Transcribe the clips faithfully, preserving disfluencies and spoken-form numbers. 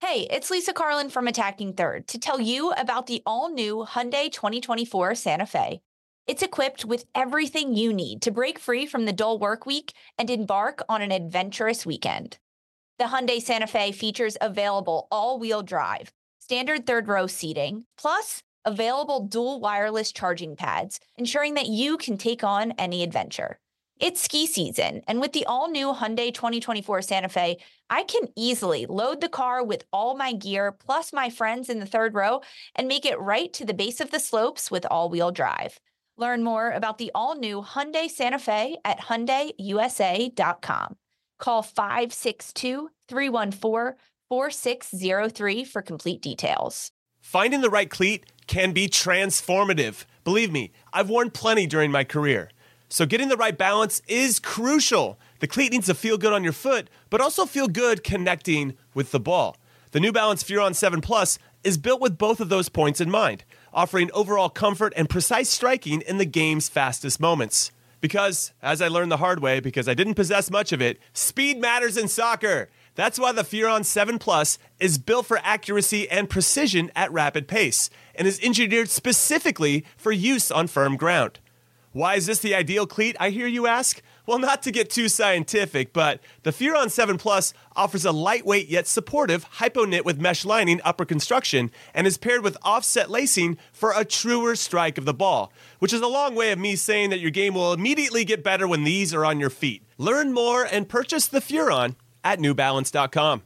Hey, it's Lisa Carlin from Attacking Third to tell you about the all-new Hyundai twenty twenty-four Santa Fe. It's equipped with everything you need to break free from the dull work week and embark on an adventurous weekend. The Hyundai Santa Fe features available all-wheel drive, standard third-row seating, plus available dual wireless charging pads, ensuring that you can take on any adventure. It's ski season, and with the all-new Hyundai twenty twenty-four Santa Fe, I can easily load the car with all my gear plus my friends in the third row and make it right to the base of the slopes with all-wheel drive. Learn more about the all-new Hyundai Santa Fe at hyundai u s a dot com. Call five six two, three one four, four six zero three for complete details. Finding the right cleat can be transformative. Believe me, I've worn plenty during my career. So getting the right balance is crucial. The cleat needs to feel good on your foot, but also feel good connecting with the ball. The New Balance Furon seven Plus is built with both of those points in mind, offering overall comfort and precise striking in the game's fastest moments. Because, as I learned the hard way, because I didn't possess much of it, speed matters in soccer. That's why the Furon seven Plus is built for accuracy and precision at rapid pace, and is engineered specifically for use on firm ground. Why is this the ideal cleat, I hear you ask? Well, not to get too scientific, but the Furon seven Plus offers a lightweight yet supportive hypo-knit with mesh lining upper construction and is paired with offset lacing for a truer strike of the ball, which is a long way of me saying that your game will immediately get better when these are on your feet. Learn more and purchase the Furon at new balance dot com.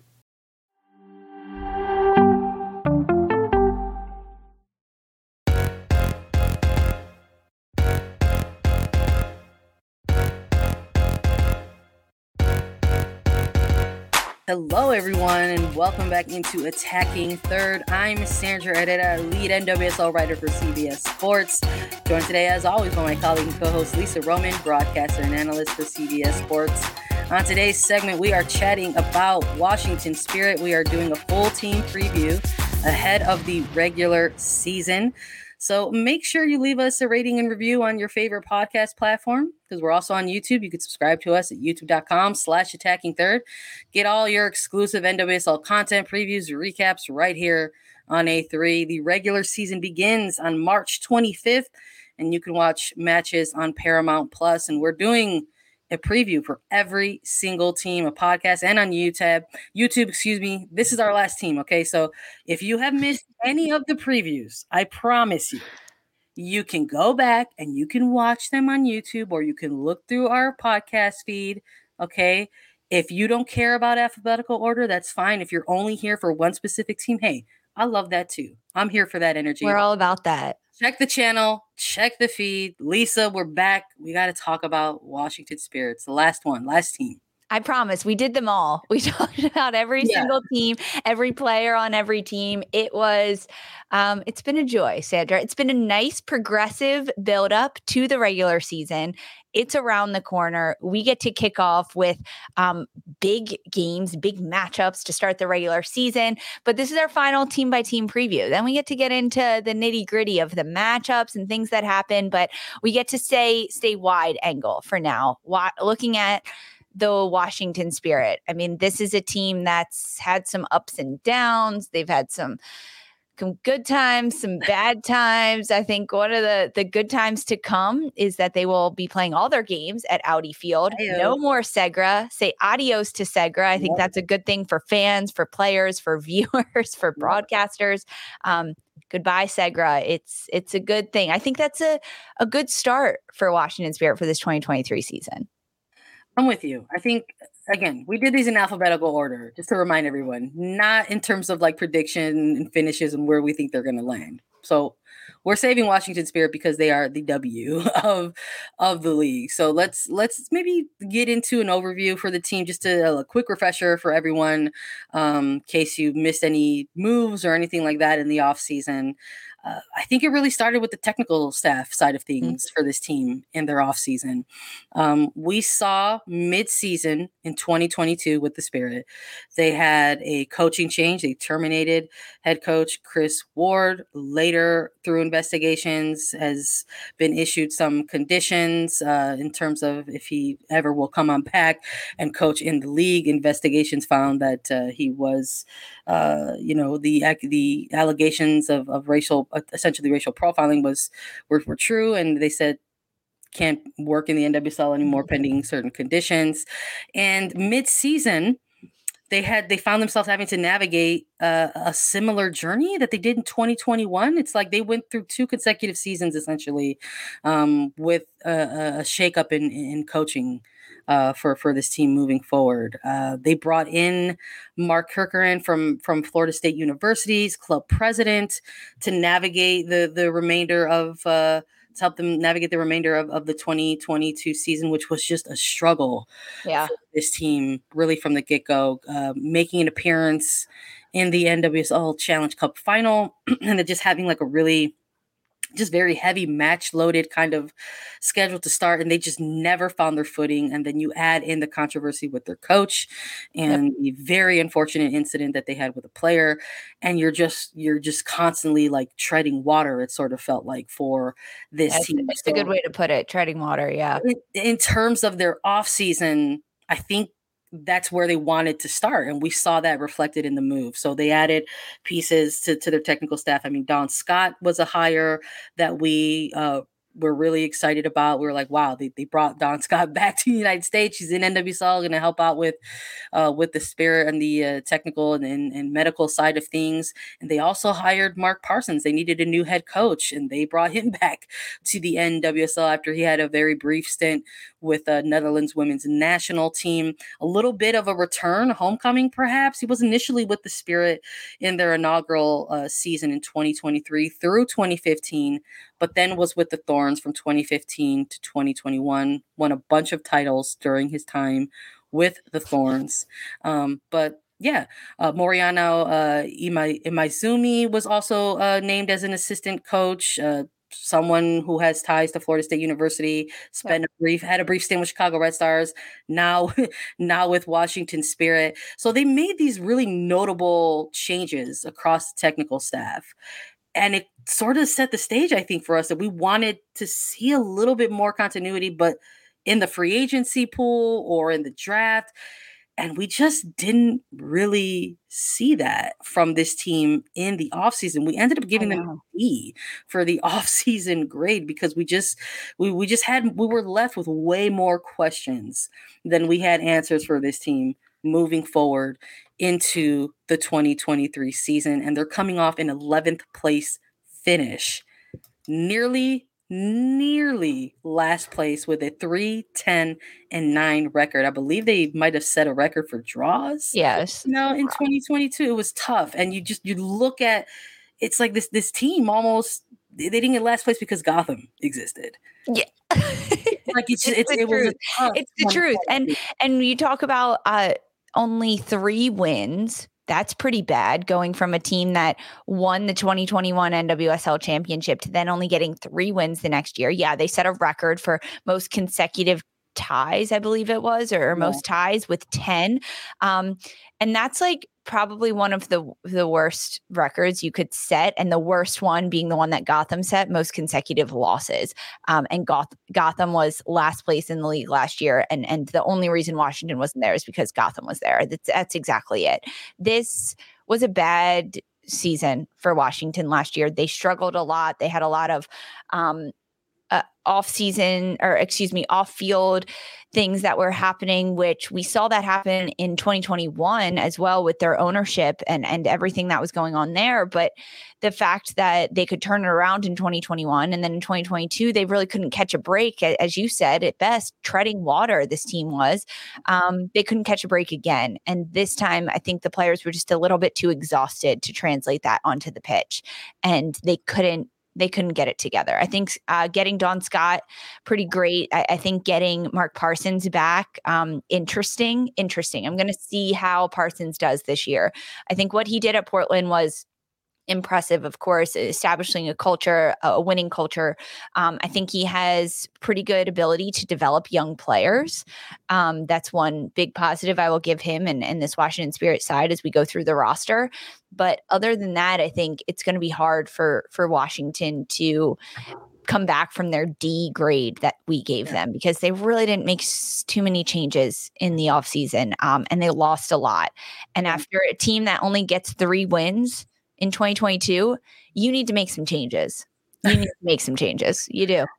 Hello, everyone, and welcome back into Attacking Third. I'm Sandra Herrera, lead N W S L writer for C B S Sports. Joined today, as always, by my colleague and co-host Lisa Roman, broadcaster and analyst for C B S Sports. On today's segment, we are chatting about Washington Spirit. We are doing a full team preview ahead of the regular season. So make sure you leave us a rating and review on your favorite podcast platform, because we're also on YouTube. You can subscribe to us at youtube.com slash attacking third. Get all your exclusive N W S L content, previews, recaps right here on A three. The regular season begins on March twenty-fifth, and you can watch matches on Paramount Plus. And we're doing a preview for every single team, a podcast, and on YouTube. YouTube, excuse me. This is our last team, okay? So if you have missed any of the previews, I promise you, you can go back and you can watch them on YouTube, or you can look through our podcast feed, okay? If you don't care about alphabetical order, that's fine. If you're only here for one specific team, hey, I love that too. I'm here for that energy. We're all about that. Check the channel, check the feed. Lisa, we're back. We got to talk about Washington Spirits, the last one, last team. I promise we did them all. We talked about every Yeah. single team, every player on every team. It was, um, it's been a joy, Sandra. It's been a nice progressive build up to the regular season. It's around the corner. We get to kick off with um, big games, big matchups to start the regular season. But this is our final team by team preview. Then we get to get into the nitty gritty of the matchups and things that happen. But we get to stay stay wide angle for now. Wa- looking at the Washington Spirit. I mean, this is a team that's had some ups and downs. They've had some, some good times, some bad times. I think one of the, the good times to come is that they will be playing all their games at Audi Field. Ayo. No more Segra. Say adios to Segra. I think Yep. that's a good thing for fans, for players, for viewers, for Yep. broadcasters. Um, goodbye, Segra. It's it's a good thing. I think that's a, a good start for Washington Spirit for this twenty twenty-three season. I'm with you. I think, again, we did these in alphabetical order, just to remind everyone, not in terms of like prediction and finishes and where we think they're going to land. So we're saving Washington Spirit because they are the W of of the league. So let's let's maybe get into an overview for the team, just a, a quick refresher for everyone, um, in case you missed any moves or anything like that in the offseason. uh, I think it really started with the technical staff side of things Mm-hmm. for this team in their offseason. Um, we saw mid-season in twenty twenty-two with the Spirit, they had a coaching change. They terminated head coach Chris Ward. Later, through investigations, has been issued some conditions uh, in terms of if he ever will come on back and coach in the league. Investigations found that uh, he was, uh, you know, the the allegations of, of racial, essentially racial profiling was were, were true, and they said can't work in the N W S L anymore pending certain conditions. And mid-season, they had they found themselves having to navigate uh, a similar journey that they did in twenty twenty-one. It's like they went through two consecutive seasons essentially um, with a, a shakeup in in coaching uh, for for this team moving forward. Uh, they brought in Mark Kirkeren from from Florida State University's club president to navigate the the remainder of. Uh, to help them navigate the remainder of, of the twenty twenty-two season, which was just a struggle Yeah. for this team, really from the get-go, uh, making an appearance in the N W S L Challenge Cup final, and then just having like a really just very heavy match loaded kind of schedule to start, and they just never found their footing. And then you add in the controversy with their coach and yep. the very unfortunate incident that they had with a player, and you're just you're just constantly like treading water. It sort of felt like for this That's, team. it's so, a good way to put it, treading water. Yeah. In, in terms of their off season, I think that's where they wanted to start. And we saw that reflected in the move. So they added pieces to, to their technical staff. I mean, Dawn Scott was a hire that we uh, were really excited about. We were like, wow, they, they brought Dawn Scott back to the United States. She's in N W S L, going to help out with uh, with the Spirit and the uh, technical and, and, and medical side of things. And they also hired Mark Parsons. They needed a new head coach, and they brought him back to the N W S L after he had a very brief stint with the uh, Netherlands women's national team. A little bit of a return, homecoming perhaps. He was initially with the Spirit in their inaugural uh, season in twenty twenty-three through twenty fifteen, but then was with the Thorns from twenty fifteen to twenty twenty-one, won a bunch of titles during his time with the Thorns. Um, but yeah, uh, Moriano uh, Ima- Imaizumi was also uh, named as an assistant coach, uh, someone who has ties to Florida State University, spent a brief, had a brief stint with Chicago Red Stars, now, now with Washington Spirit. So they made these really notable changes across the technical staff. And it sort of set the stage, I think, for us that we wanted to see a little bit more continuity, but in the free agency pool or in the draft. And we just didn't really see that from this team in the offseason. We ended up giving them a B for the offseason grade because we just we we just had we were left with way more questions than we had answers for this team moving forward into the twenty twenty-three season. And they're coming off an eleventh place finish, nearly nearly last place with a three, ten, and nine record. I believe they might have set a record for draws. Yes. You know, in twenty twenty-two, it was tough. And you just, you look at, it's like this, this team almost, they didn't get last place because Gotham existed. Yeah. like it's, it's, it's, it was tough it's the truth. And, and you talk about uh, only three wins. That's pretty bad, going from a team that won the twenty twenty-one N W S L championship to then only getting three wins the next year. Yeah, they set a record for most consecutive ties, I believe it was, or, or yeah. most ties with ten. Um, and that's like probably one of the the worst records you could set, and the worst one being the one that Gotham set, most consecutive losses. Um, and Goth- Gotham was last place in the league last year, and and the only reason Washington wasn't there is because Gotham was there. That's that's exactly it. This was a bad season for Washington last year. They struggled a lot. They had a lot of um, uh, off-season, or excuse me, off-field things that were happening, which we saw that happen in twenty twenty-one as well with their ownership and, and everything that was going on there. But the fact that they could turn it around in twenty twenty-one and then in twenty twenty-two, they really couldn't catch a break. As you said, at best, treading water, this team was. Um, they couldn't catch a break again. And this time, I think the players were just a little bit too exhausted to translate that onto the pitch. And they couldn't They couldn't get it together. I think uh, getting Dawn Scott, pretty great. I, I think getting Mark Parsons back, um, interesting, interesting. I'm going to see how Parsons does this year. I think what he did at Portland was impressive, of course, establishing a culture, a winning culture. Um, I think he has pretty good ability to develop young players. Um, that's one big positive I will give him and, and this Washington Spirit side as we go through the roster. But other than that, I think it's going to be hard for for Washington to come back from their D grade that we gave yeah. them, because they really didn't make s- too many changes in the offseason, um, and they lost a lot. And yeah. after a team that only gets three wins in twenty twenty-two, you need to make some changes. You need to make some changes. You do.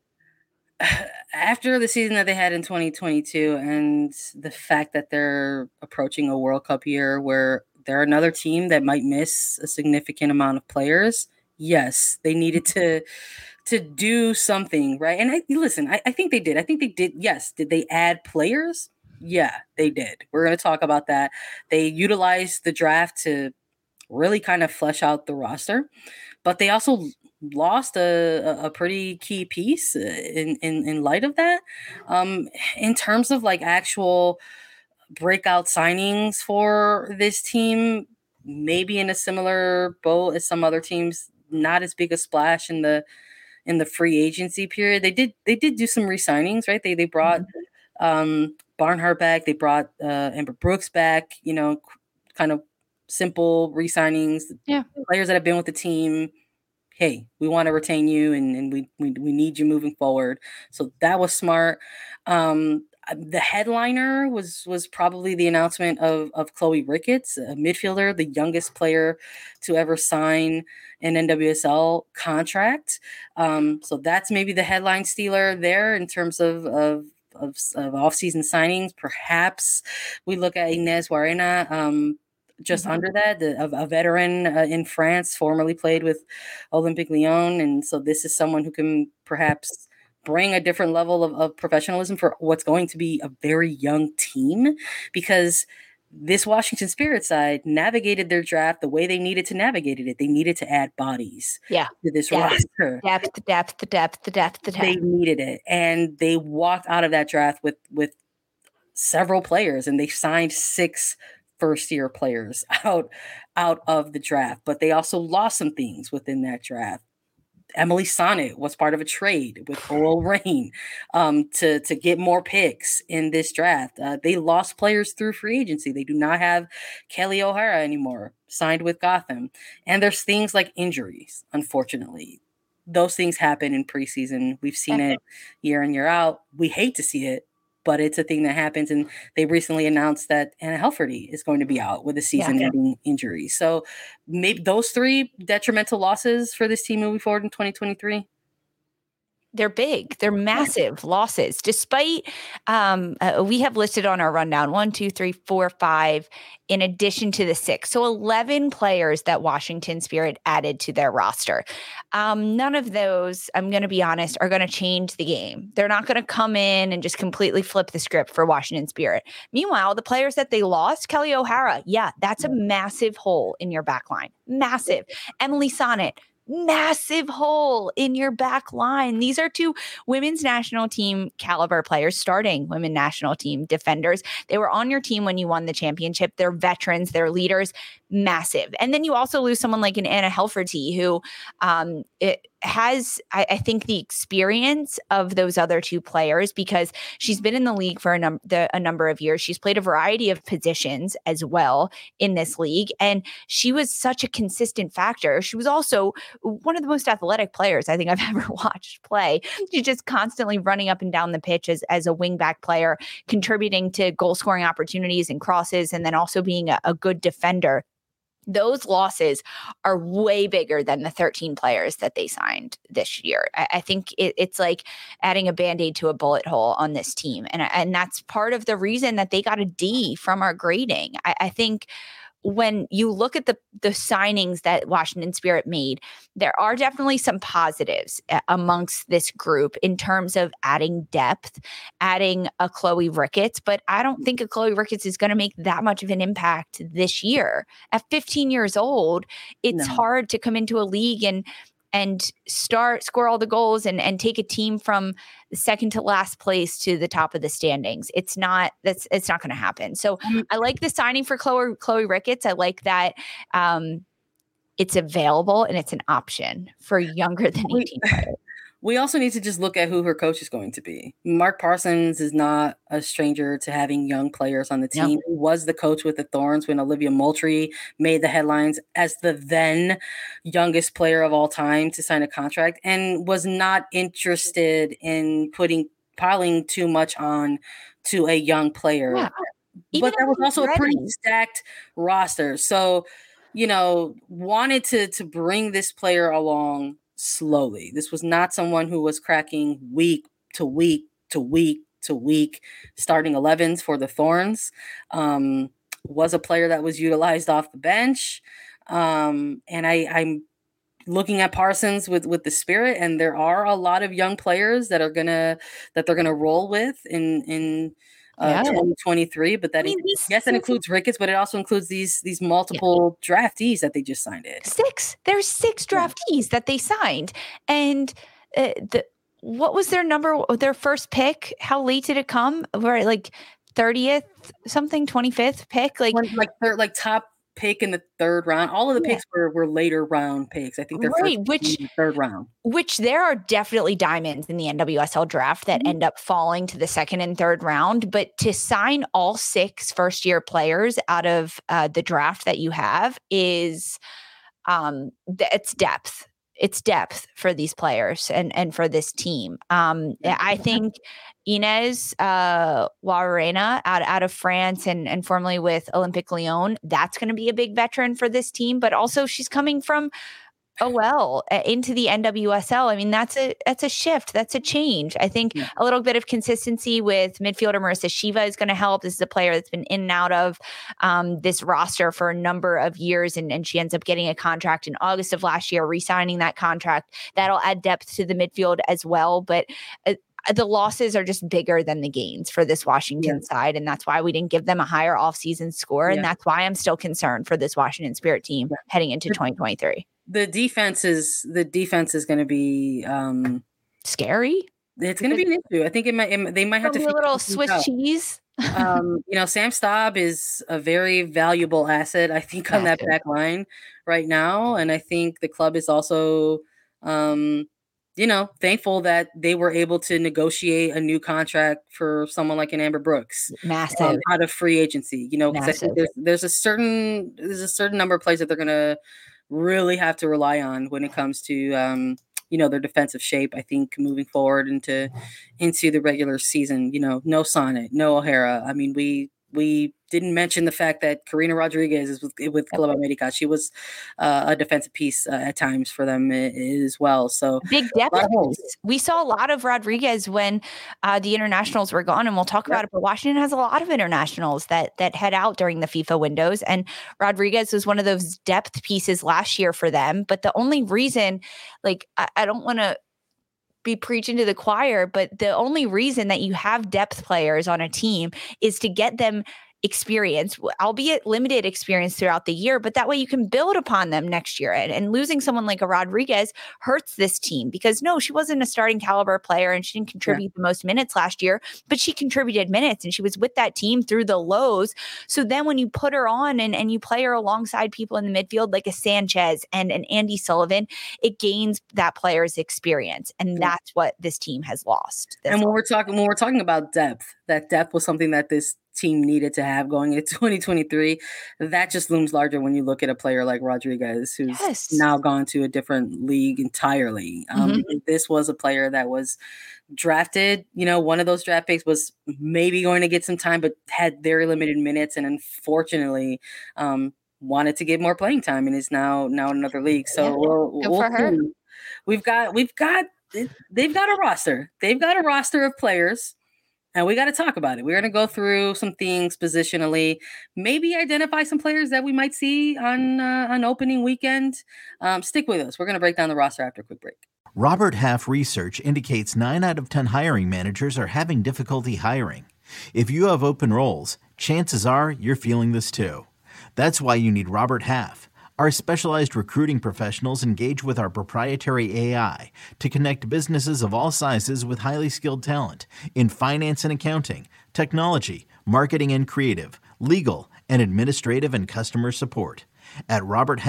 After the season that they had in twenty twenty-two and the fact that they're approaching a World Cup year where they're another team that might miss a significant amount of players, yes, they needed to to do something, right? And I listen, I, I think they did. I think they did. Yes. Did they add players? Yeah, they did. We're going to talk about that. They utilized the draft to really kind of flesh out the roster, but they also lost a, a pretty key piece in, in, in light of that. Um, in terms of like actual breakout signings for this team, maybe in a similar boat as some other teams, not as big a splash in the in the free agency period. They did they did do some re-signings, right? They they brought um, Barnhart back. They brought uh, Amber Brooks back, you know, kind of simple re-signings. Yeah. Players that have been with the team, hey, we want to retain you and, and we, we we need you moving forward. So that was smart. Um, the headliner was was probably the announcement of, of Chloe Ricketts, a midfielder, the youngest player to ever sign an N W S L contract. Um, so that's maybe the headline stealer there in terms of, of of, of off-season signings. Perhaps we look at Inez Warena, um, just mm-hmm. under that, the, a, a veteran uh, in France, formerly played with Olympique Lyon. And so this is someone who can perhaps bring a different level of, of professionalism for what's going to be a very young team, because this Washington Spirit side navigated their draft the way they needed to navigate it. They needed to add bodies yeah. to this depth, roster. Depth, depth, depth, depth, depth. They needed it. And they walked out of that draft with, with several players, and they signed six first-year players out, out of the draft. But they also lost some things within that draft. Emily Sonnet was part of a trade with Coral Rain um, to, to get more picks in this draft. Uh, they lost players through free agency. They do not have Kelly O'Hara anymore, signed with Gotham. And there's things like injuries, unfortunately. Those things happen in preseason. We've seen it year in, year out. We hate to see it, but it's a thing that happens. And they recently announced that Anna Helferty is going to be out with a season-ending yeah. injury. So maybe those three detrimental losses for this team moving forward in twenty twenty-three. They're big. They're massive losses. Despite, um, uh, we have listed on our rundown one, two, three, four, five, in addition to the six. So eleven players that Washington Spirit added to their roster. Um, none of those, I'm going to be honest, are going to change the game. They're not going to come in and just completely flip the script for Washington Spirit. Meanwhile, the players that they lost, Kelly O'Hara, yeah, that's a massive hole in your back line. Massive. Emily Sonnet, massive hole in your back line. These are two women's national team caliber players, starting women national team defenders. They were on your team when you won the championship. They're veterans, they're leaders, massive. And then you also lose someone like an Anna Helferty, who um, it has, I, I think, the experience of those other two players, because she's been in the league for a, num- the, a number of years. She's played a variety of positions as well in this league. And she was such a consistent factor. She was also one of the most athletic players I think I've ever watched play. She's just constantly running up and down the pitch as, as a wingback player, contributing to goal scoring opportunities and crosses, and then also being a, a good defender. Those losses are way bigger than the thirteen players that they signed this year. I, I think it, it's like adding a Band-Aid to a bullet hole on this team. And, and that's part of the reason that they got a D from our grading. I, I think when you look at the the signings that Washington Spirit made, there are definitely some positives amongst this group in terms of adding depth, adding a Chloe Ricketts, but I don't think a Chloe Ricketts is going to make that much of an impact this year. At fifteen years old, it's no. hard to come into a league and and start score all the goals and, and take a team from the second to last place to the top of the standings. It's not, that's, it's not going to happen. So I like the signing for Chloe, Chloe Ricketts. I like that. Um, it's available and it's an option for younger than eighteen players. We also need to just look at who her coach is going to be. Mark Parsons is not a stranger to having young players on the team. Yep. He was the coach with the Thorns when Olivia Moultrie made the headlines as the then youngest player of all time to sign a contract, and was not interested in putting piling too much on to a young player. Yeah. But that was also ready. a pretty stacked roster. So, you know, wanted to to bring this player along slowly. This was not someone who was cracking week to week to week to week starting elevens for the Thorns. Um, was a player that was utilized off the bench. Um, and I, I'm looking at Parsons with with the Spirit, and there are a lot of young players that are gonna that they're gonna roll with in in uh, Yeah. twenty twenty-three. But that I mean, is, these- yes, that includes Ricketts, but it also includes these these multiple draftees that they just signed in. Six. There's six Yeah. draftees that they signed, and uh, the what was their number? Their first pick? How late did it come? Right, like thirtieth something, twenty-fifth pick. Like One, like third, like top pick in the third round. All of the Yeah. picks were, were later round picks. I think their Right, first which- pick in the third round. which there are definitely diamonds in the N W S L draft that Mhm. end up falling to the second and third round. But to sign all six first year players out of uh, the draft that you have is um, th- it's depth. It's depth for these players and, and for this team. Um, I think Inez uh, Warena out, out of France and, and formerly with Olympique Lyon, that's going to be a big veteran for this team. But also she's coming from O L uh, into the N W S L. I mean, that's a that's a shift. That's a change. I think Yeah. a little bit of consistency with midfielder Marissa Shiva is going to help. This is a player that's been in and out of um, this roster for a number of years, and, and she ends up getting a contract in August of last year, re-signing that contract. That'll add depth to the midfield as well. But uh, the losses are just bigger than the gains for this Washington side. And that's why we didn't give them a higher offseason score. Yeah. And that's why I'm still concerned for this Washington Spirit team Yeah. heading into But- twenty twenty-three. The defense is the defense is going to be um, Scary. it's going to be an issue. I think it might it, they might have to Be a figure little some Swiss things out. cheese. um, you know, Sam Staub is a very valuable asset, I think, on that Massive. back line right now. And I think the club is also, um, you know, thankful that they were able to negotiate a new contract for someone like an Amber Brooks Massive. um, out of free agency. You know, because I think Massive. there's there's a certain there's a certain number of plays that they're gonna really have to rely on when it comes to um, you know, their defensive shape. I think moving forward into into the regular season, you know, no Sonnet, no O'Hara. I mean, we we didn't mention the fact that Karina Rodriguez is with, with Club America. She was uh, a defensive piece uh, at times for them uh, as well. So Big depth. lot of holes. piece. We saw a lot of Rodriguez when uh, the internationals were gone, and we'll talk Yep. about it. But Washington has a lot of internationals that that head out during the FIFA windows, and Rodriguez was one of those depth pieces last year for them. But the only reason, like, I, I don't want to be preaching to the choir, but the only reason that you have depth players on a team is to get them experience, albeit limited experience throughout the year, but that way you can build upon them next year. And, and losing someone like a Rodriguez hurts this team because no, she wasn't a starting caliber player and she didn't contribute the most minutes last year, but she contributed minutes and she was with that team through the lows. So then when you put her on and, and you play her alongside people in the midfield like a Sanchez and an Andy Sullivan, it gains that player's experience. And Yeah. that's what this team has lost. That's And when we're talking when we're talking about depth, that depth was something that this team needed to have going into twenty twenty-three. That just looms larger when you look at a player like Rodriguez, who's Yes. now gone to a different league entirely. Um, Mhm. because this was a player that was drafted, you know, one of those draft picks was maybe going to get some time, but had very limited minutes, and unfortunately, um, wanted to get more playing time, and is now now in another league. So Yeah. we'll, Good we'll for her. see. We've got we've got they've got a roster. They've got a roster of players. And we got to talk about it. We're going to go through some things positionally, maybe identify some players that we might see on uh, on opening weekend. Um, stick with us. We're going to break down the roster after a quick break. Robert Half research indicates nine out of ten hiring managers are having difficulty hiring. If you have open roles, chances are you're feeling this too. That's why you need Robert Half. Our specialized recruiting professionals engage with our proprietary A I to connect businesses of all sizes with highly skilled talent in finance and accounting, technology, marketing and creative, legal, and administrative and customer support. At Robert Half,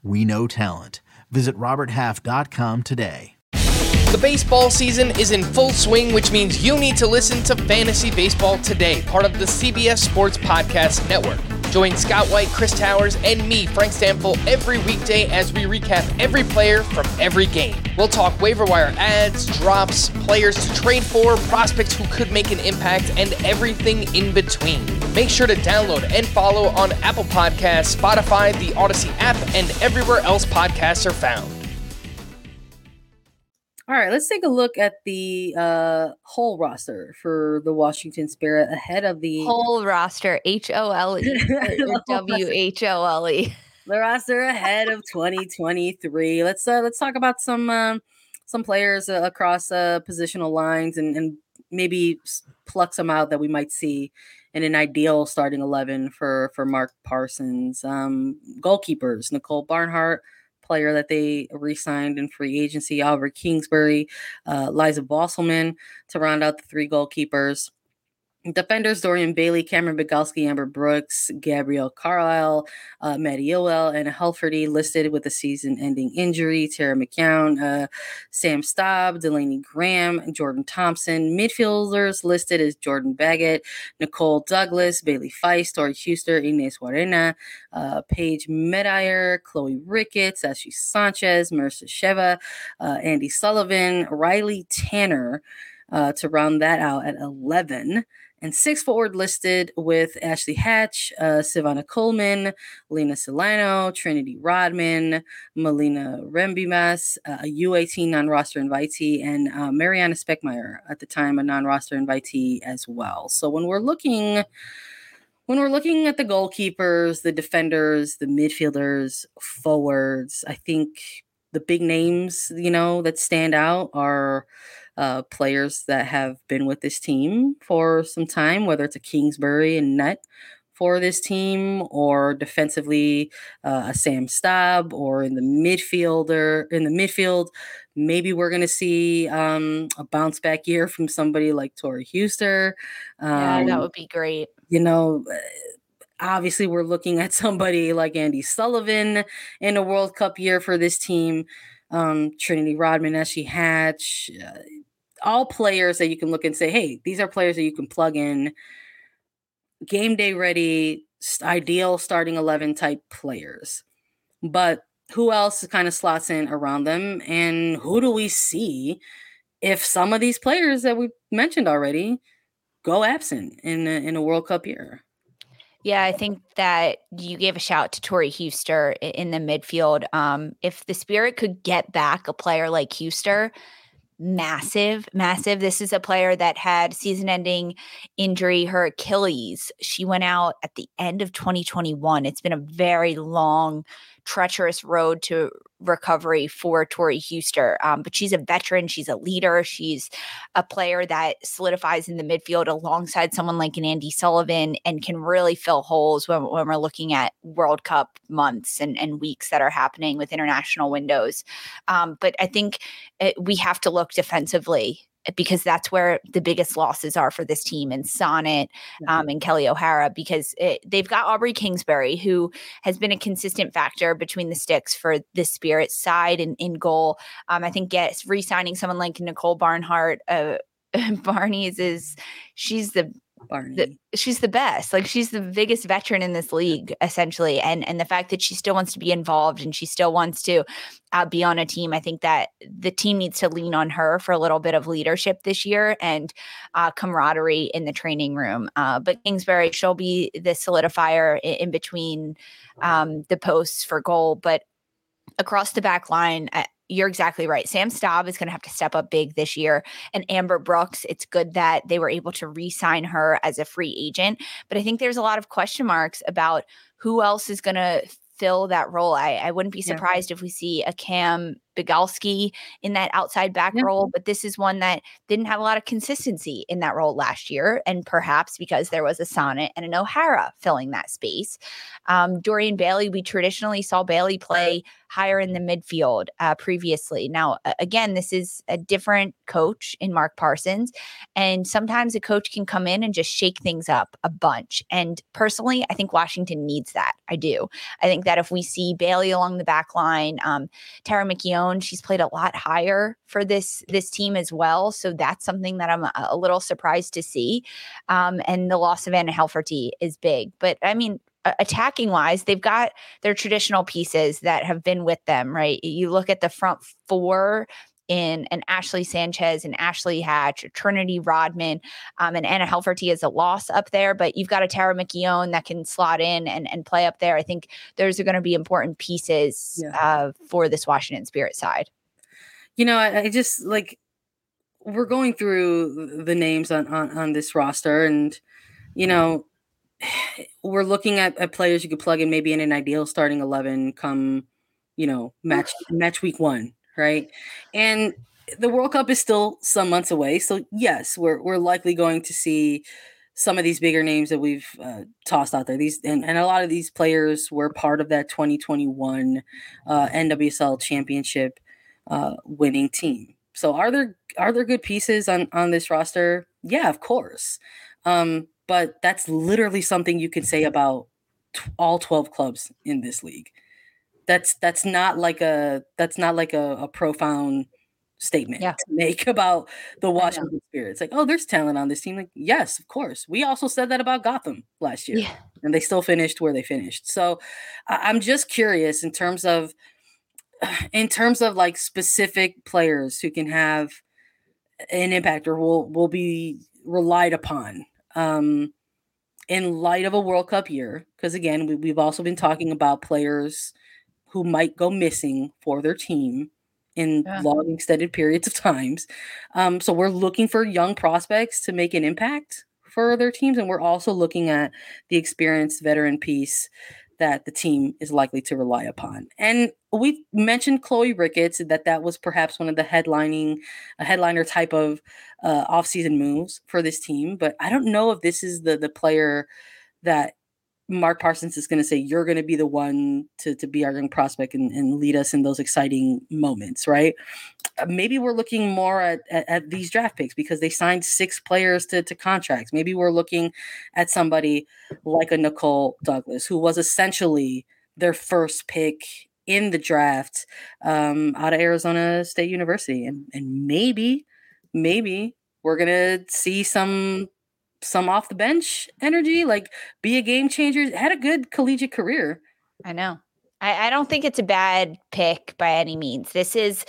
We know talent. Visit robert half dot com today. The baseball season is in full swing, which means you need to listen to Fantasy Baseball Today, part of the C B S Sports Podcast Network. Join Scott White, Chris Towers, and me, Frank Stample, every weekday as we recap every player from every game. We'll talk waiver wire ads, drops, players to trade for, prospects who could make an impact, and everything in between. Make sure to download and follow on Apple Podcasts, Spotify, the Odyssey app, and everywhere else podcasts are found. All right, let's take a look at the uh, whole roster for the Washington Spirit ahead of the whole roster, H O L E, W H O L E. The roster ahead of twenty twenty-three. Let's uh, let's talk about some um, some players uh, across uh, positional lines and, and maybe pluck some out that we might see in an ideal starting eleven for for Mark Parsons. Um, goalkeepers: Nicole Barnhart, player that they re-signed in free agency, Oliver Kingsbury, uh, Liza Bosselman to round out the three goalkeepers. Defenders: Dorian Bailey, Cameron Biegalski, Amber Brooks, Gabrielle Carlisle, uh, Maddie Owell, and Helferty listed with a season-ending injury. Tara McCown, uh, Sam Staub, Delaney Graham, Jordan Thompson. Midfielders listed as Jordan Baggett, Nicole Douglas, Bailey Feist, Tori Huster, Inés Warena, uh, Paige Medier, Chloe Ricketts, Ashley Sanchez, Marissa Sheva, uh, Andy Sullivan, Riley Tanner uh, to round that out at eleven. And six forward listed with Ashley Hatch, uh, Savannah Coleman, Lena Solano, Trinity Rodman, Melina Rembimas, uh, a U eighteen non-roster invitee, and uh, Mariana Speckmeyer, at the time a non-roster invitee as well. So when we're looking, when we're looking at the goalkeepers, the defenders, the midfielders, forwards, I think the big names, you know, that stand out are Uh, players that have been with this team for some time, whether it's a Kingsbury and net for this team, or defensively uh, a Sam Staub, or in the midfielder in the midfield, maybe we're going to see um, a bounce back year from somebody like Tori Huster. Um, yeah, that would be great. You know, obviously we're looking at somebody like Andy Sullivan in a World Cup year for this team. Um, Trinity Rodman, Ashley Hatch, uh, all players that you can look and say, hey, these are players that you can plug in, game day ready, ideal starting eleven type players. But who else kind of slots in around them? And who do we see if some of these players that we mentioned already go absent in a, in a World Cup year? Yeah, I think that you gave a shout to Tori Huster in the midfield. Um, if the Spirit could get back a player like Huster, massive, massive. This is a player that had season-ending injury, her Achilles. She went out at the end of twenty twenty-one. It's been a very long, treacherous road to recovery for Tori Huster. Um, but she's a veteran. She's a leader. She's a player that solidifies in the midfield alongside someone like an Andy Sullivan and can really fill holes when, when we're looking at World Cup months and, and weeks that are happening with international windows. Um, but I think it, we have to look defensively, because that's where the biggest losses are for this team, and Sonnet um, and Kelly O'Hara, because it, they've got Aubrey Kingsbury, who has been a consistent factor between the sticks for the Spirit side and in goal. Um, I think get re-signing someone like Nicole Barnhart, uh, Barney's is she's the Barney. The, she's the best. Like, she's the biggest veteran in this league, essentially. And and the fact that she still wants to be involved and she still wants to uh, be on a team, I think that the team needs to lean on her for a little bit of leadership this year and uh, camaraderie in the training room. Uh, but Kingsbury, she'll be the solidifier in, in between um, the posts for goal. But across the back line, I, you're exactly right. Sam Staub is going to have to step up big this year. And Amber Brooks, it's good that they were able to re-sign her as a free agent. But I think there's a lot of question marks about who else is going to fill that role. I, I wouldn't be surprised yeah. if we see a Cam Bigalski in that outside back Yeah. role, but this is one that didn't have a lot of consistency in that role last year, and perhaps because there was a Sonnet and an O'Hara filling that space. Um, Dorian Bailey, we traditionally saw Bailey play higher in the midfield uh, previously. Now, uh, again, this is a different coach in Mark Parsons, and sometimes a coach can come in and just shake things up a bunch. And personally, I think Washington needs that. I do. I think that if we see Bailey along the back line, um, Tara McKeown, she's played a lot higher for this this team as well. So that's something that I'm a, a little surprised to see. Um, and the loss of Anna Helferty is big. But I mean, attacking wise, they've got their traditional pieces that have been with them, right? You look at the front four in an Ashley Sanchez and Ashley Hatch, Trinity Rodman, um, and Anna Helferty is a loss up there, but you've got a Tara McKeown that can slot in and, and play up there. I think those are going to be important pieces Yeah. uh, for this Washington Spirit side. You know, I, I just like, we're going through the names on, on, on this roster, and, you know, we're looking at, at players you could plug in maybe in an ideal starting eleven come, you know, match match week one, right? And the World Cup is still some months away, so yes, we're we're likely going to see some of these bigger names that we've uh, tossed out there. These and, and a lot of these players were part of that twenty twenty-one uh, N W S L Championship uh, winning team. So are there are there good pieces on on this roster? Yeah, of course. Um, But that's literally something you can say about t- all twelve clubs in this league. That's that's not like a that's not like a, a profound statement Yeah. to make about the Washington Spirit. It's like, oh, there's talent on this team. Like, yes, of course. We also said that about Gotham last year, Yeah. and they still finished where they finished. So I- I'm just curious in terms of in terms of like specific players who can have an impact or will will be relied upon. Um, in light of a World Cup year, because again, we, we've also been talking about players who might go missing for their team in Yeah. long extended periods of times. Um, so we're looking for young prospects to make an impact for their teams, and we're also looking at the experienced veteran piece that the team is likely to rely upon. And we mentioned Chloe Ricketts, that that was perhaps one of the headlining, a headliner type of uh, offseason moves for this team. But I don't know if this is the the player that Mark Parsons is going to say, you're going to be the one to, to be our young prospect and, and lead us in those exciting moments, right? Uh, maybe we're looking more at, at, at these draft picks because they signed six players to, to contracts. Maybe we're looking at somebody like a Nicole Douglas, who was essentially their first pick in the draft um, out of Arizona State University. And, and maybe, maybe we're going to see some some off the bench energy, like be a game changer. Had a good collegiate career. I know. I, I don't think it's a bad pick by any means. This is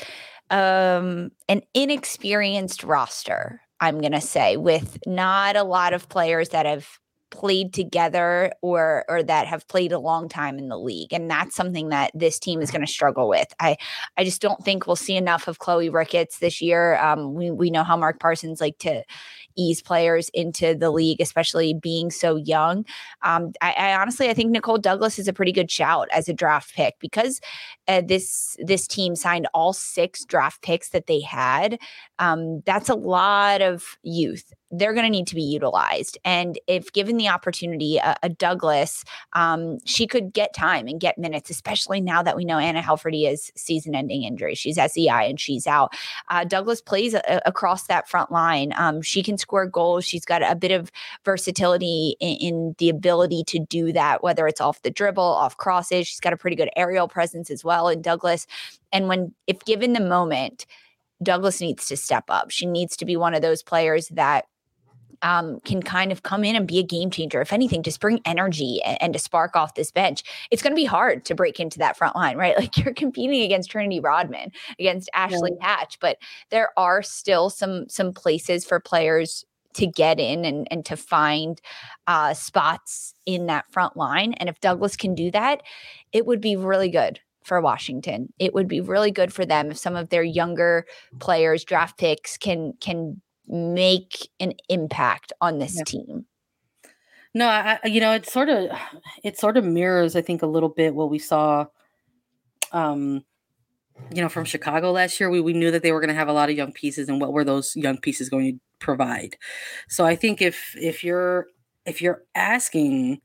um, an inexperienced roster, I'm going to say, with not a lot of players that have played together or or that have played a long time in the league. And that's something that this team is going to struggle with. I I just don't think we'll see enough of Chloe Ricketts this year. Um, we, we know how Mark Parsons like to ease players into the league, especially being so young. Um, I, I honestly, I think Nicole Douglas is a pretty good shout as a draft pick because uh, this this team signed all six draft picks that they had. Um, that's a lot of youth. They're going to need to be utilized. And if given the opportunity, a, a Douglas, um, she could get time and get minutes, especially now that we know Anna Helferty is season-ending injury. She's S E I and she's out. Uh, Douglas plays a, across that front line. Um, she can score goals. She's got a bit of versatility in, in the ability to do that, whether it's off the dribble, off crosses. She's got a pretty good aerial presence as well in Douglas. And when, if given the moment, Douglas needs to step up. She needs to be one of those players that Um, can kind of come in and be a game changer. If anything, just bring energy and, and to spark off this bench. It's going to be hard to break into that front line, right? Like you're competing against Trinity Rodman, against Ashley Yeah. Hatch, but there are still some some places for players to get in and, and to find uh, spots in that front line. And if Douglas can do that, it would be really good for Washington. It would be really good for them if some of their younger players, draft picks, can can make an impact on this Yeah. team. No, I, I- you know, it sort of, it sort of mirrors, I think, a little bit what we saw um, you know, from Chicago last year, we, we knew that they were going to have a lot of young pieces, and what were those young pieces going to provide? So I think if if you're if you're asking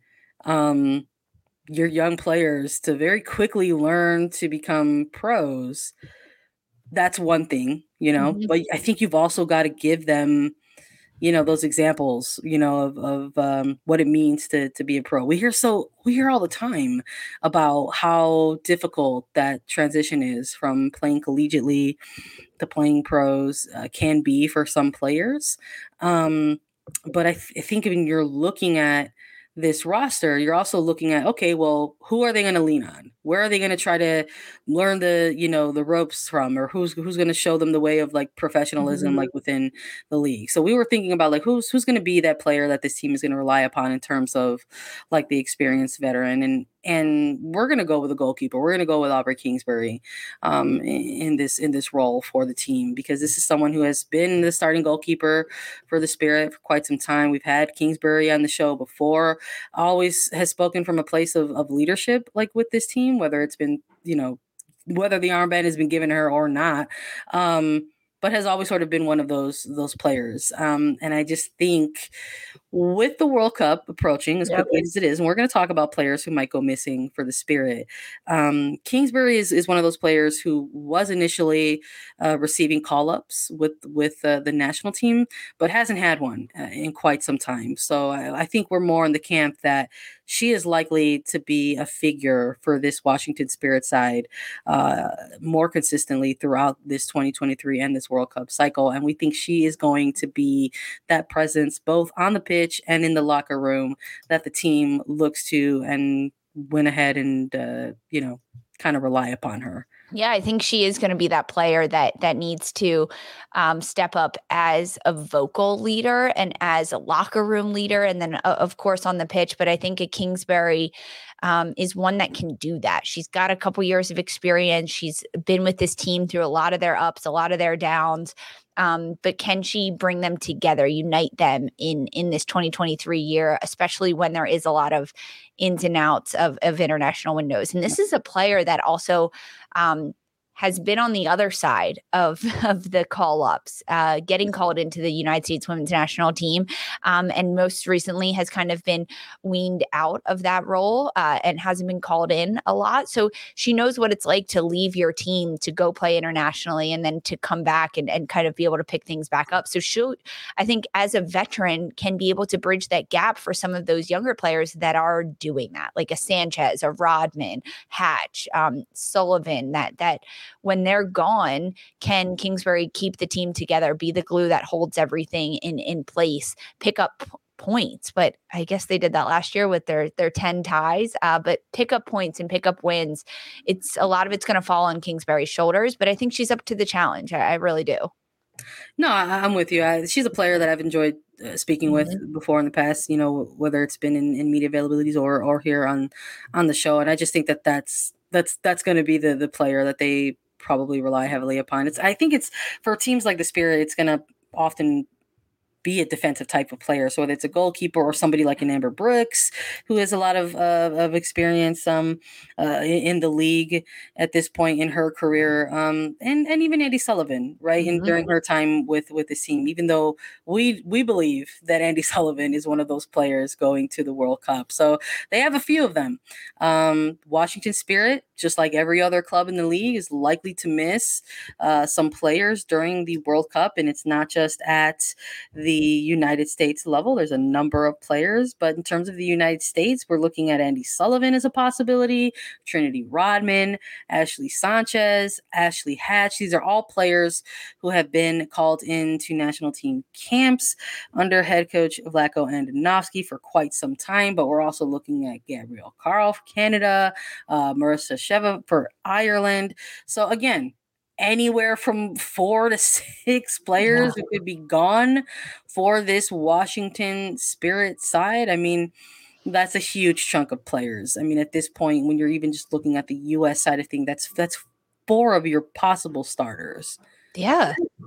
um, your young players to very quickly learn to become pros, that's one thing, you know. Mhm. But I think you've also got to give them, you know, those examples, you know, of, of um, what it means to to be a pro. We hear so we hear all the time about how difficult that transition is from playing collegiately to playing pros uh, can be for some players. Um, but I, th- I think when you're looking at this roster, you're also looking at, okay, well, who are they going to lean on? Where are they going to try to learn the, you know, the ropes from, or who's who's going to show them the way of like professionalism, like within the league? So we were thinking about like who's who's going to be that player that this team is going to rely upon in terms of like the experienced veteran, and and we're going to go with a goalkeeper. We're going to go with Aubrey Kingsbury um, in, in this in this role for the team, because this is someone who has been the starting goalkeeper for the Spirit for quite some time. We've had Kingsbury on the show before. Always has spoken from a place of, of leadership, like with this team, whether it's been, you know, whether the armband has been given to her or not. Um, but has always sort of been one of those those players. Um, and I just think with the World Cup approaching as Yep. quickly as it is, and we're going to talk about players who might go missing for the Spirit. Um, Kingsbury is, is one of those players who was initially uh, receiving call-ups with with uh, the national team, but hasn't had one uh, in quite some time. So I, I think we're more in the camp that she is likely to be a figure for this Washington Spirit side uh, more consistently throughout this twenty twenty-three and this World Cup cycle. And we think she is going to be that presence both on the pitch and in the locker room that the team looks to and went ahead and, uh, you know, kind of rely upon her. Yeah, I think she is going to be that player that that needs to um, step up as a vocal leader and as a locker room leader, and then uh, of course on the pitch. But I think a Kingsbury um, is one that can do that. She's got a couple years of experience. She's been with this team through a lot of their ups, a lot of their downs. Um, but can she bring them together, unite them in in this twenty twenty-three year, especially when there is a lot of ins and outs of, of international windows? And this is a player that also um, has been on the other side of, of the call-ups, uh, getting called into the United States women's national team, um, and most recently has kind of been weaned out of that role uh, and hasn't been called in a lot. So she knows what it's like to leave your team to go play internationally and then to come back and, and kind of be able to pick things back up. So she, I think as a veteran, can be able to bridge that gap for some of those younger players that are doing that, like a Sanchez, a Rodman, Hatch, um, Sullivan, that that when they're gone, can Kingsbury keep the team together, be the glue that holds everything in, in place, pick up p- points? But I guess they did that last year with their their ten ties, uh, but pick up points and pick up wins. It's a lot of it's going to fall on Kingsbury's shoulders, but I think she's up to the challenge. I, I really do. No, I, I'm with you. I, she's a player that I've enjoyed uh, speaking with Mhm. before in the past, you know, whether it's been in, in media availabilities or or here on on the show. And I just think that that's that's that's going to be the the player that they probably rely heavily upon. It's I think it's for teams like the Spirit, it's going to often be a defensive type of player. So whether it's a goalkeeper or somebody like an Amber Brooks, who has a lot of uh, of experience um, uh, in, in the league at this point in her career, um, and and even Andy Sullivan, right, and Mhm. during her time with with the team. Even though we we believe that Andy Sullivan is one of those players going to the World Cup, so they have a few of them. Um, Washington Spirit, just like every other club in the league, is likely to miss uh, some players during the World Cup, and it's not just at the United States level. There's a number of players, but in terms of the United States, we're looking at Andy Sullivan as a possibility, Trinity Rodman, Ashley Sanchez, Ashley Hatch. These are all players who have been called into national team camps under head coach Vlatko Andonovski for quite some time, but we're also looking at Gabrielle Carl for Canada, uh, Marissa Sheva for Ireland. So again, anywhere from four to six players who could be gone for this Washington Spirit side. I mean, that's a huge chunk of players. I mean, at this point, when you're even just looking at the U S side of things, that's that's four of your possible starters. Yeah.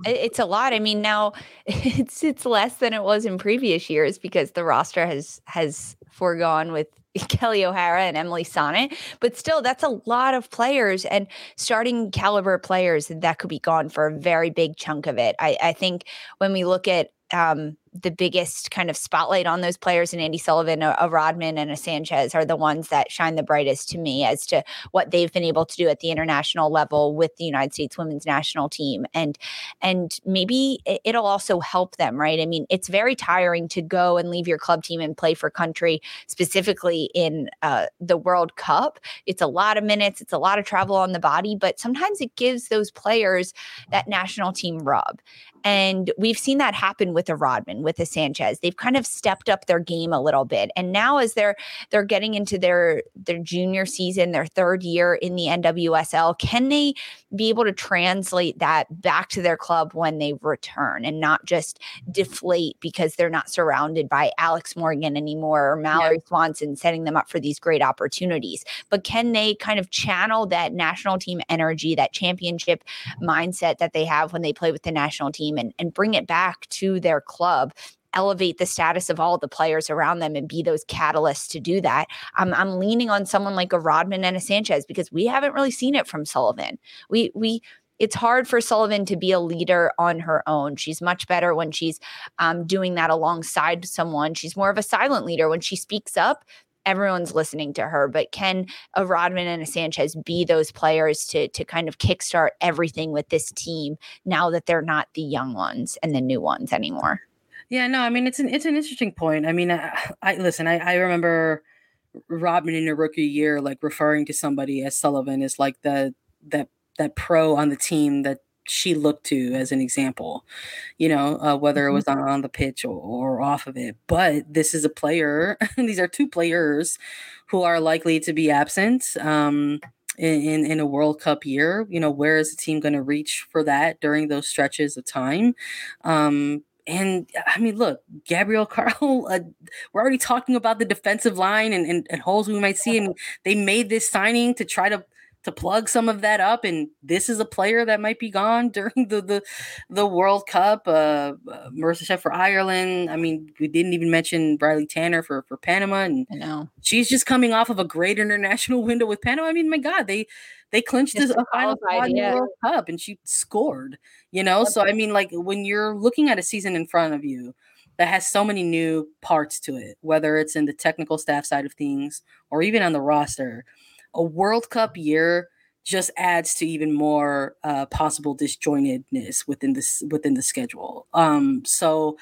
It's a lot. I mean, now it's it's less than it was in previous years because the roster has has foregone with Kelly O'Hara and Emily Sonnet, but still that's a lot of players and starting caliber players that could be gone for a very big chunk of it. I, I think when we look at um, the biggest kind of spotlight on those players, and Andy Sullivan, a, a Rodman, and a Sanchez are the ones that shine the brightest to me as to what they've been able to do at the international level with the United States women's national team. And and maybe it'll also help them, right? I mean, it's very tiring to go and leave your club team and play for country, specifically in uh, the World Cup. It's a lot of minutes, it's a lot of travel on the body, but sometimes it gives those players that national team rub. And we've seen that happen with a Rodman, with a Sanchez. They've kind of stepped up their game a little bit. And now as they're they're getting into their, their junior season, their third year in the N W S L, can they be able to translate that back to their club when they return and not just deflate because they're not surrounded by Alex Morgan anymore or Mallory yeah. Swanson setting them up for these great opportunities? But can they kind of channel that national team energy, that championship mindset that they have when they play with the national team and, and bring it back to their club, elevate the status of all the players around them and be those catalysts to do that? I'm, I'm leaning on someone like a Rodman and a Sanchez because we haven't really seen it from Sullivan. We, we, it's hard for Sullivan to be a leader on her own. She's much better when she's um, doing that alongside someone. She's more of a silent leader. When she speaks up, everyone's listening to her. But can a Rodman and a Sanchez be those players to to kind of kickstart everything with this team now that they're not the young ones and the new ones anymore? Yeah, no, I mean, it's an it's an interesting point. I mean, I, I listen, I, I remember Rodman in her rookie year, like referring to somebody as Sullivan as like the that that pro on the team that she looked to as an example, you know, uh, whether it was on, on the pitch or, or off of it. But this is a player. These are two players who are likely to be absent um, in, in, in a World Cup year. You know, where is the team going to reach for that during those stretches of time? Um, and I mean, look, Gabrielle Carl, uh, we're already talking about the defensive line and, and, and holes we might see. And they made this signing to try to to plug some of that up. And this is a player that might be gone during the, the, the World Cup. Uh, uh, Marissa Sheff for Ireland. I mean, we didn't even mention Briley Tanner for, for Panama. And I know she's just coming off of a great international window with Panama. I mean, my God, they, they clinched this a final spot in the World Cup and she scored, you know? Yep. So, I mean, like when you're looking at a season in front of you that has so many new parts to it, whether it's in the technical staff side of things or even on the roster, a World Cup year just adds to even more uh, possible disjointedness within this within the schedule. Um, so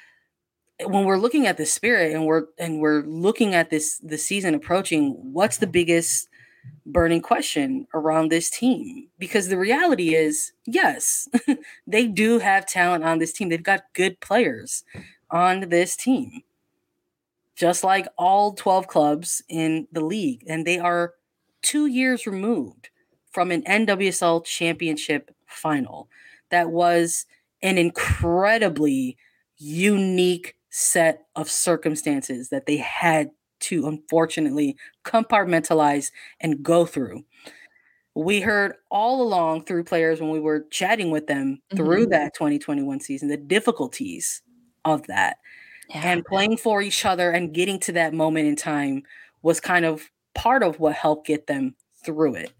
when we're looking at the spirit and we're and we're looking at this the season approaching, what's the biggest burning question around this team? Because the reality is, yes, they do have talent on this team. They've got good players on this team, just like all twelve clubs in the league, and they are two years removed from an N W S L championship final. That was an incredibly unique set of circumstances that they had to unfortunately compartmentalize and go through. We heard all along through players when we were chatting with them through mm-hmm. that twenty twenty-one season, the difficulties of that. Yeah. And playing for each other and getting to that moment in time was kind of part of what helped get them through it.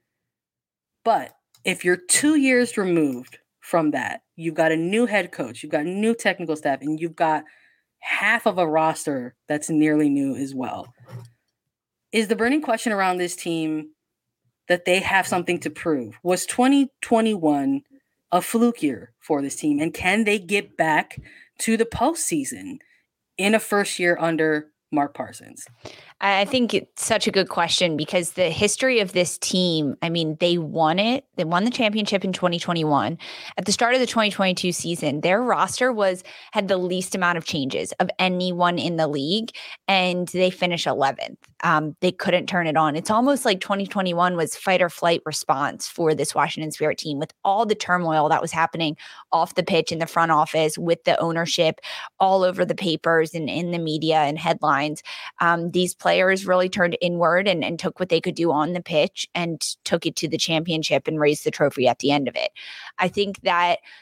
But if you're two years removed from that, you've got a new head coach, you've got new technical staff, and you've got half of a roster that's nearly new as well. Is the burning question around this team that they have something to prove? Was twenty twenty-one a fluke year for this team? And can they get back to the postseason in a first year under Mark Parsons? I think it's such a good question because the history of this team, I mean, they won it. They won the championship in twenty twenty-one. At the start of the twenty twenty-two season, their roster was had the least amount of changes of anyone in the league, and they finished eleventh. Um, they couldn't turn it on. It's almost like twenty twenty-one was fight or flight response for this Washington Spirit team with all the turmoil that was happening off the pitch in the front office with the ownership all over the papers and in the media and headlines. Um, these players really turned inward and, and took what they could do on the pitch and took it to the championship and raised the trophy at the end of it. I think that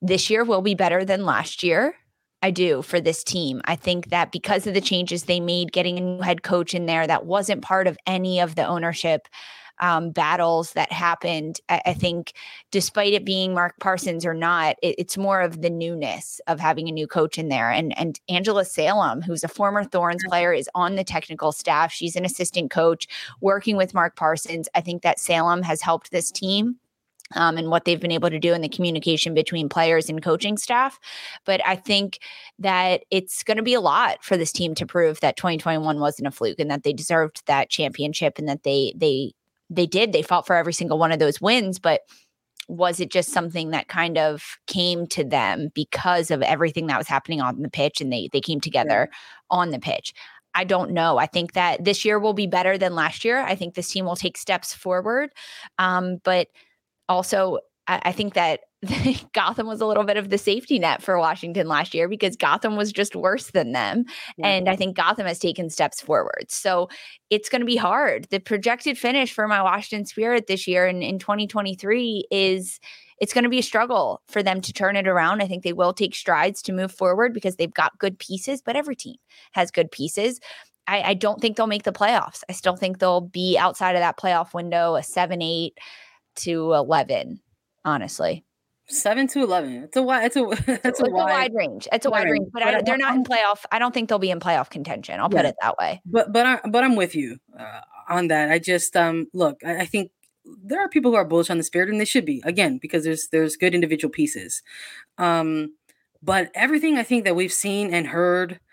this year will be better than last year. I do for this team. I think that because of the changes they made, getting a new head coach in there that wasn't part of any of the ownership um, battles that happened. I, I think despite it being Mark Parsons or not, it, it's more of the newness of having a new coach in there. And, and Angela Salem, who's a former Thorns player, is on the technical staff. She's an assistant coach working with Mark Parsons. I think that Salem has helped this team. Um, and what they've been able to do in the communication between players and coaching staff. But I think that it's going to be a lot for this team to prove that twenty twenty-one wasn't a fluke and that they deserved that championship and that they they they did. They fought for every single one of those wins. But was it just something that kind of came to them because of everything that was happening on the pitch and they they came together yeah. on the pitch? I don't know. I think that this year will be better than last year. I think this team will take steps forward. Um, but Also, I think that Gotham was a little bit of the safety net for Washington last year because Gotham was just worse than them. Yeah. And I think Gotham has taken steps forward. So it's going to be hard. The projected finish for my Washington Spirit this year in, in twenty twenty-three is it's going to be a struggle for them to turn it around. I think they will take strides to move forward because they've got good pieces, but every team has good pieces. I, I don't think they'll make the playoffs. I still think they'll be outside of that playoff window, a seven, eight to eleven, honestly. Seven to eleven. It's a wide. It's a. It's, it's a, a wide, wide range. It's a wide range, but, but I, they're not in playoff. I don't think they'll be in playoff contention. I'll yeah. put it that way. But but I, but I'm with you uh, on that. I just um look. I, I think there are people who are bullish on the Spirit, and they should be again because there's there's good individual pieces. Um, but everything I think that we've seen and heard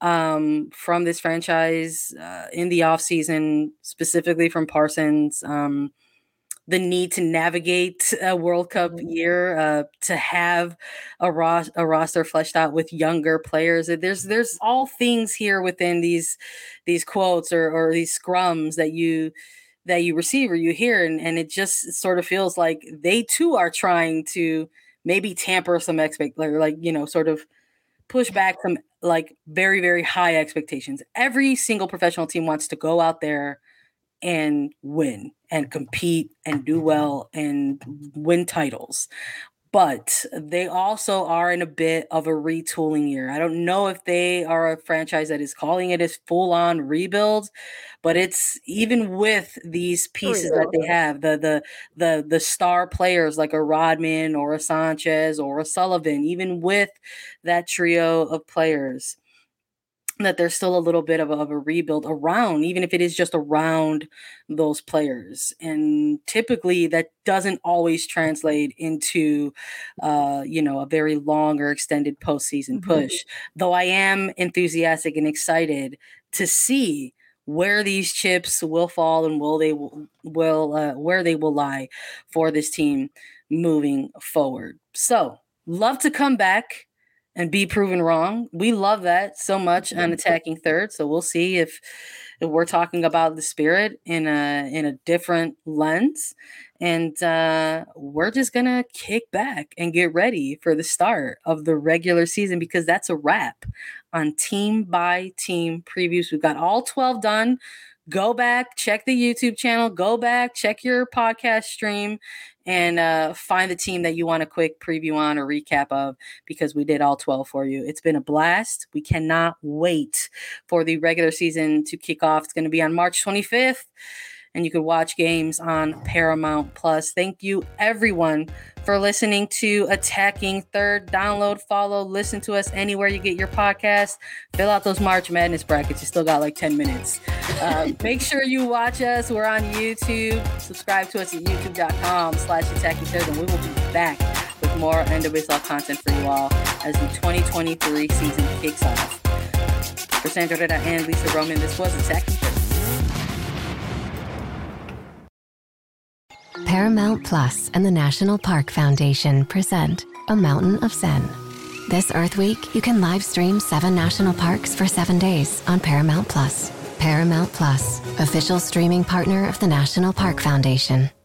um from this franchise uh, in the offseason, specifically from Parsons, um. the need to navigate a World Cup year, uh, to have a, ro- a roster fleshed out with younger players. There's there's all things here within these these quotes or, or these scrums that you that you receive or you hear, and, and it just sort of feels like they too are trying to maybe tamper some expect like, like you know sort of push back some like very very high expectations. Every single professional team wants to go out there and win and compete and do well and win titles. But they also are in a bit of a retooling year. I don't know if they are a franchise that is calling it a full-on rebuild, but it's even with these pieces that they have, the the the the star players like a Rodman or a Sanchez or a Sullivan, even with that trio of players, that there's still a little bit of a, of a rebuild around, even if it is just around those players. And typically that doesn't always translate into, uh, you know, a very long or extended postseason mm-hmm. push. Though I am enthusiastic and excited to see where these chips will fall and will they will, will uh, where they will lie for this team moving forward. So love to come back and be proven wrong. We love that so much on Attacking Third. So we'll see if, if we're talking about the Spirit in a in a different lens. And uh, we're just going to kick back and get ready for the start of the regular season because that's a wrap on team by team previews. We've got all twelve done. Go back, check the YouTube channel, go back, check your podcast stream, and uh, find the team that you want a quick preview on or recap of because we did all twelve for you. It's been a blast. We cannot wait for the regular season to kick off. It's going to be on March twenty-fifth, and you can watch games on Paramount Plus. Thank you, everyone, for listening to Attacking Third. Download, follow, listen to us anywhere you get your podcast. Fill out those March Madness brackets. You still got like ten minutes. Uh, make sure you watch us. We're on YouTube. Subscribe to us at youtube.com slash attacking third, and we will be back with more N W S L content for you all as the twenty twenty-three season kicks off. For Sandra Herrera and Lisa Roman, this was Attacking Third. Paramount Plus and the National Park Foundation present A Mountain of Zen. This Earth Week, you can live stream seven national parks for seven days on Paramount Plus. Paramount Plus, official streaming partner of the National Park Foundation.